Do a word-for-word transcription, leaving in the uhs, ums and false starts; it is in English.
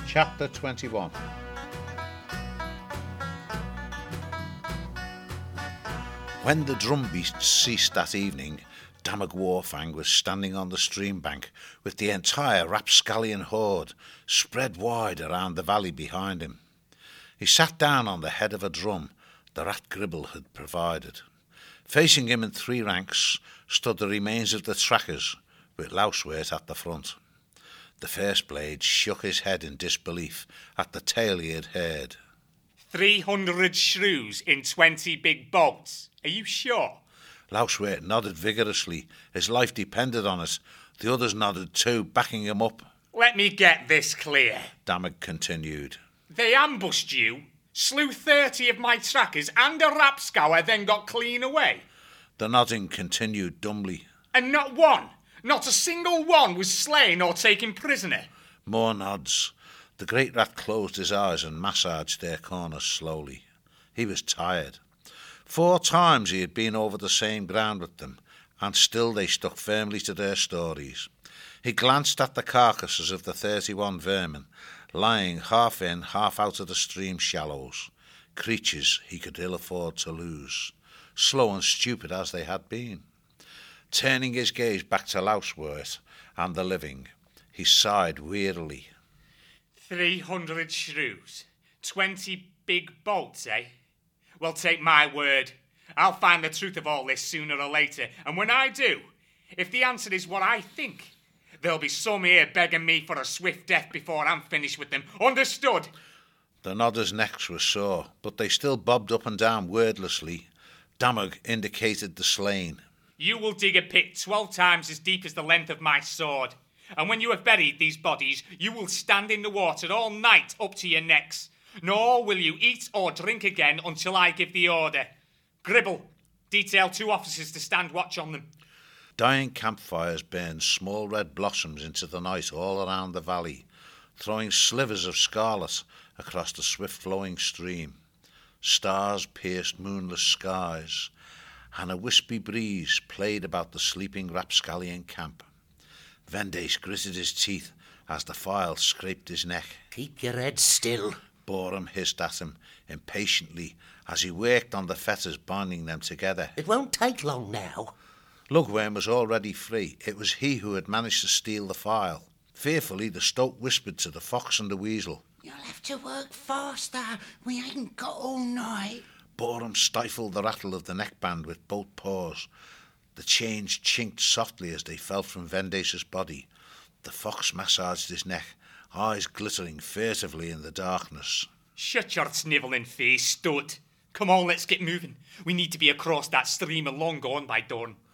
Chapter twenty-one. When the drumbeats ceased that evening, Damog Warfang was standing on the stream bank with the entire rapscallion horde spread wide around the valley behind him. He sat down on the head of a drum the rat Gribble had provided. Facing him in three ranks stood the remains of the trackers, with Lousewert at the front. The first blade shook his head in disbelief at the tale he had heard. Three hundred shrews in twenty big boats. Are you sure? Lousewert nodded vigorously. His life depended on it. The others nodded too, backing him up. Let me get this clear, Damog continued. They ambushed you, slew thirty of my trackers and a rapscour, then got clean away. The nodding continued dumbly. And not one, not a single one was slain or taken prisoner. More nods. The great rat closed his eyes and massaged their corners slowly. He was tired. Four times he had been over the same ground with them, and still they stuck firmly to their stories. He glanced at the carcasses of the thirty-one vermin, lying half in, half out of the stream shallows, creatures he could ill afford to lose, slow and stupid as they had been. Turning his gaze back to Lousewert and the living, he sighed wearily. Three hundred shrews, twenty big boats, eh? Well, take my word. I'll find the truth of all this sooner or later, and when I do, if the answer is what I think, there'll be some here begging me for a swift death before I'm finished with them. Understood? The nodders' necks were sore, but they still bobbed up and down wordlessly. Damog indicated the slain. You will dig a pit twelve times as deep as the length of my sword, and when you have buried these bodies, you will stand in the water all night up to your necks. Nor will you eat or drink again until I give the order. Gribble, detail two officers to stand watch on them. Dying campfires burned small red blossoms into the night all around the valley, throwing slivers of scarlet across the swift-flowing stream. Stars pierced moonless skies, and a wispy breeze played about the sleeping rapscallion camp. Vendace gritted his teeth as the file scraped his neck. Keep your head still, Borum hissed at him impatiently as he worked on the fetters binding them together. It won't take long now. Lugworm was already free. It was he who had managed to steal the file. Fearfully, the stoat whispered to the fox and the weasel. You'll have to work faster. We ain't got all night. Borum stifled the rattle of the neckband with both paws. The chains chinked softly as they fell from Vendace's body. The fox massaged his neck, eyes glittering furtively in the darkness. Shut your snivelling face, stoat. Come on, let's get moving. We need to be across that stream and long gone by dawn.